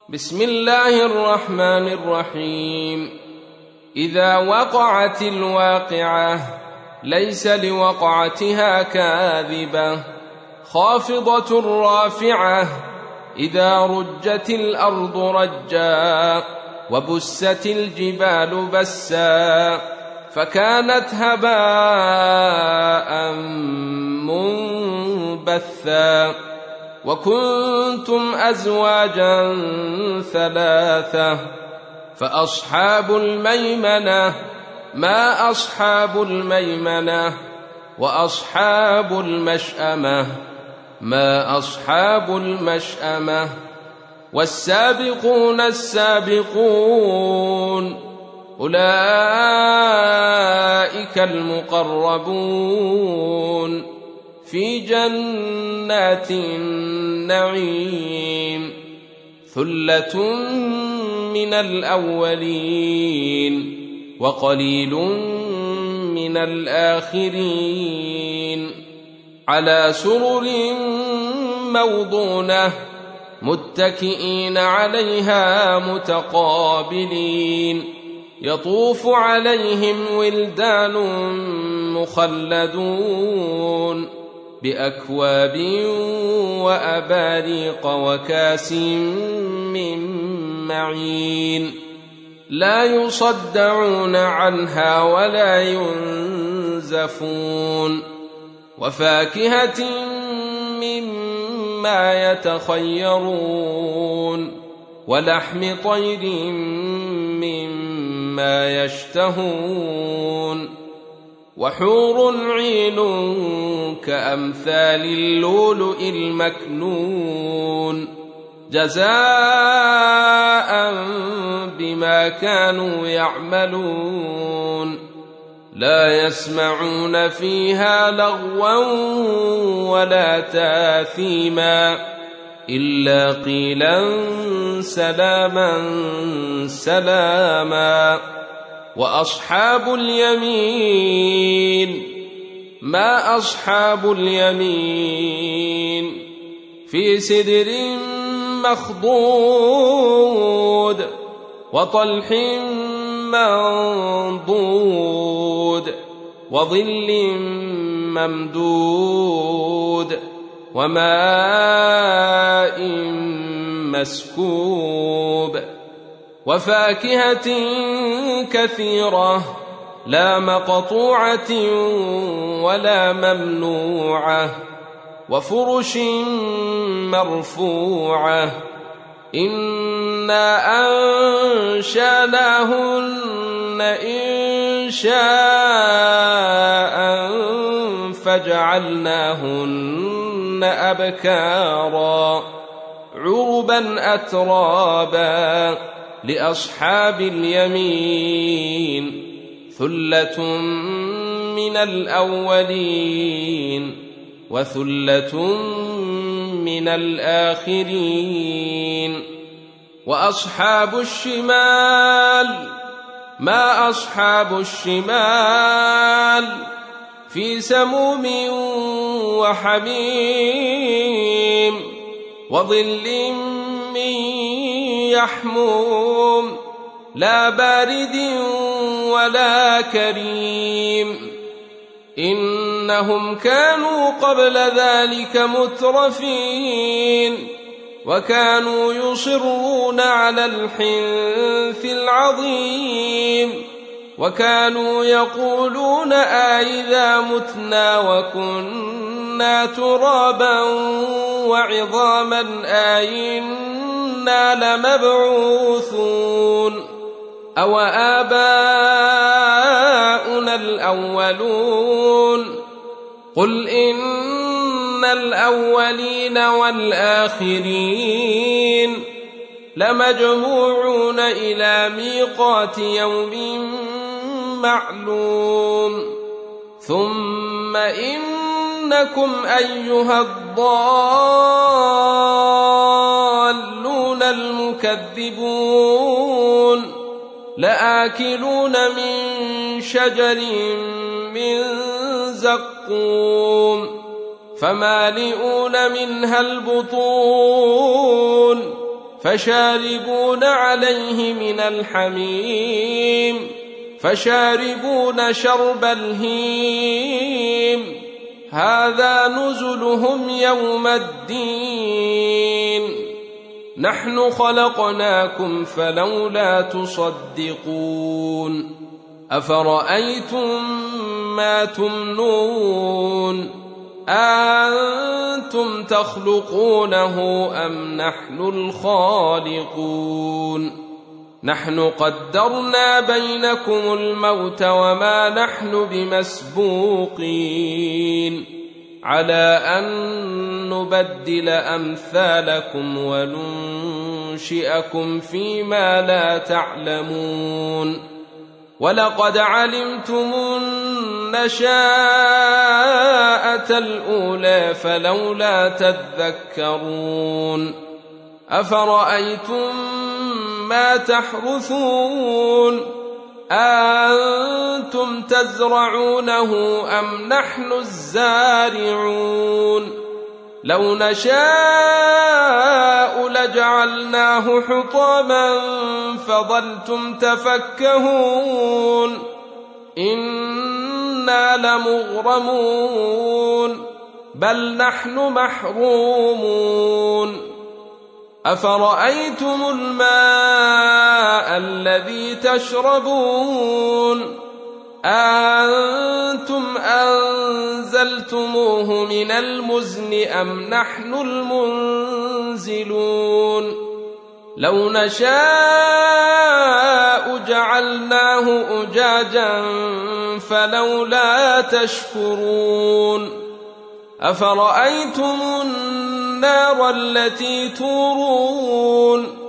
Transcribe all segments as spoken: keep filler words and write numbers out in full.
بسم الله الرحمن الرحيم. إذا وقعت الواقعة ليس لوقعتها كاذبة خافضة رافعة إذا رجت الأرض رجا وبست الجبال بسا فكانت هباء منبثا وكنتم أزواجا ثلاثة فأصحاب الميمنة ما أصحاب الميمنة وأصحاب المشأمة ما أصحاب المشأمة والسابقون السابقون أولئك المقربون في جنات النعيم ثلة من الأولين وقليل من الآخرين على سرر موضونة متكئين عليها متقابلين يطوف عليهم ولدان مخلدون بأكواب وأباريق وكاس من معين لا يصدعون عنها ولا ينزفون وفاكهة مما يتخيرون ولحم طير مما يشتهون وحور عين كأمثال اللؤلؤ المكنون جزاء بما كانوا يعملون لا يسمعون فيها لغوا ولا تاثيما إلا قيلا سلاما سلاما وأصحاب اليمين ما أصحاب اليمين في سدر مخضود وطلح منضود وظل ممدود وماء مسكوب وفاكهة كثيرة لا مقطوعة ولا ممنوعة وفرش مرفوعة إنا أنشأناهن إن شاء فجعلناهن أبكارا عربا أترابا لأصحاب اليمين ثلة من الأولين وثلة من الآخرين وأصحاب الشمال ما أصحاب الشمال في سموم وحميم وظل من يحموم لا بارد ولا كريم إنهم كانوا قبل ذلك مترفين وكانوا يصرون على الحنث العظيم وكانوا يقولون أئذا متنا وكنا ترابا وعظاما أئنا لمبعوثون أو آباؤنا الأولون قل إن الأولين والآخرين لمجموعون إلى ميقات يوم معلوم ثم إنكم أيها الضالون المكذبون لآكلون من شجر من زقوم فمالئون منها البطون فشاربون عليه من الحميم فشاربون شرب الهيم هذا نزلهم يوم الدين نحن خلقناكم فلولا تصدقون أفرأيتم ما تمنون أنتم تخلقونه أم نحن الخالقون نحن قدرنا بينكم الموت وما نحن بمسبوقين على أن نبدل أمثالكم وننشئكم فيما لا تعلمون ولقد علمتم النشاءة الأولى فلولا تذكرون أفرأيتم ما تحرثون أنتم تزرعونه أم نحن الزارعون لو نشاء لجعلناه حطاما فظلتم تفكهون إنا لمغرمون بل نحن محرومون أفرأيتم الماء الذي تشربون أنتم أنزلتموه من المزن أم نحن المنزلون لو نشاء جعلناه أجاجا فلولا تشكرون أفرأيتم النار التي تورون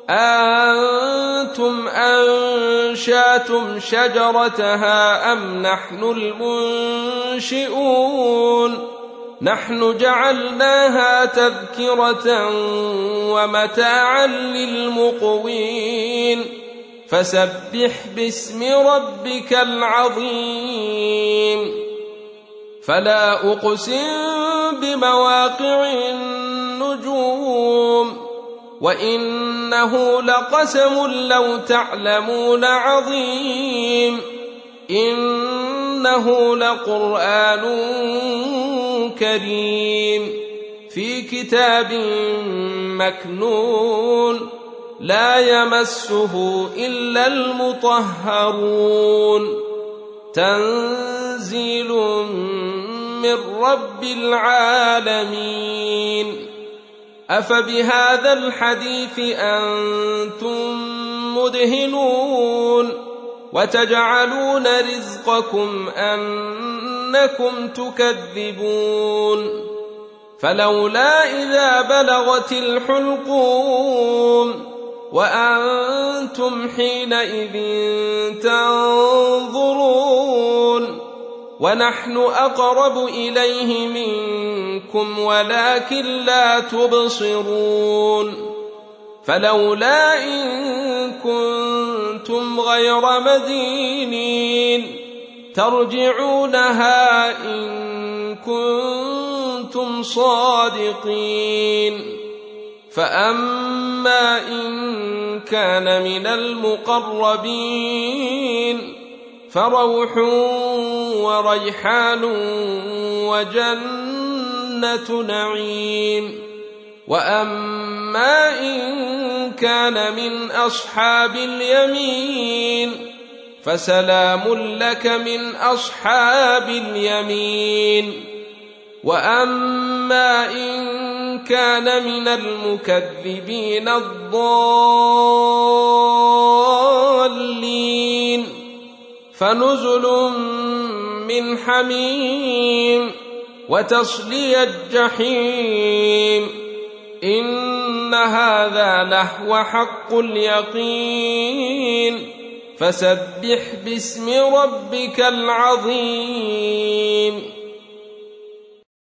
أنتم أنشأتم شجرتها أم نحن المنشئون نحن جعلناها تذكرة ومتاعا للمقوين فسبح باسم ربك العظيم فلا أقسم بمواقع النجوم وإنه لقسم لو تعلمون عظيم إنه لقرآن كريم في كتاب مكنون لا يمسه إلا المطهرون تنزيل من رب العالمين أفبهذا الحديث أنتم مدهنون وتجعلون رزقكم أنكم تكذبون فلولا إذا بلغت الحلقوم وأنتم حينئذ تنظرون ونحن أقرب إليه منكم ولكن لا تبصرون فلولا إن كنتم غير مدينين ترجعونها إن كنتم صادقين فأما إن كان من المقربين فروح وريحان وجنة نعيم وأما إن كان من أصحاب اليمين فسلام لك من أصحاب اليمين وأما إن كان من المكذبين الضالين فنزل من حميم وتصلية جحيم إن هذا لهو حق اليقين فسبح باسم ربك العظيم